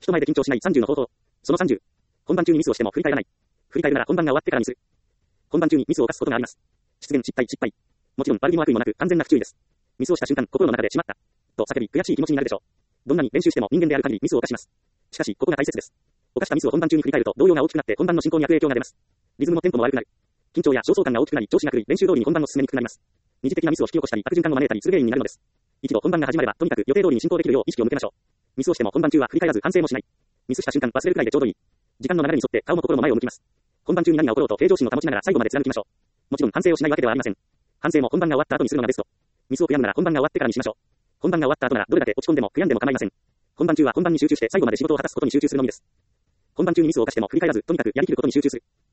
人前で緊張しない30の方法。その30。本番中にミスをしても振り返らない。振り返るなら本番が終わってからにする。本番中にミスを犯すことがあります。失言、失敗、失敗。もちろん悪気も悪意もなく完全な不注意です。ミスをした瞬間、心の中でしまった。と叫び、悔しい気持ちになるでしょう。どんなに練習しても人間である限りミスを犯します。しかし、ここが大切です。犯したミスを本番中に振り返ると動揺が大きくなって本番の進行に悪影響が出ます。リズムもテンポも悪くなる。緊張や焦燥感が大きくなり調子が狂い練習通りに本番を進めにくくなります。二次的なミスを引き起こしたり悪循環を招いたりする原因になるのです。一度本番が始まればとにかく予定通りに進行できるよう意識を向けましょう。ミスをしても本番中は振り返らず反省もしない。ミスした瞬間忘れるくらいでちょうどいい。時間の流れに沿って顔も心も前を向きます。本番中に何が起ころうと平常心を保ちながら最後まで貫きましょう。もちろん反省をしないわけではありません。反省も本番が終わった後にするのがベスト。ミスを悔やむなら本番が終わってからにしましょう。本番が終わった後ならどれだけ落ち込んでも悔やんでも構いません。本番中は本番に集中して最後まで仕事を果たすことに集中するのみです。本番中にミスを犯しても振り返らずとにかくやりきることに集中する。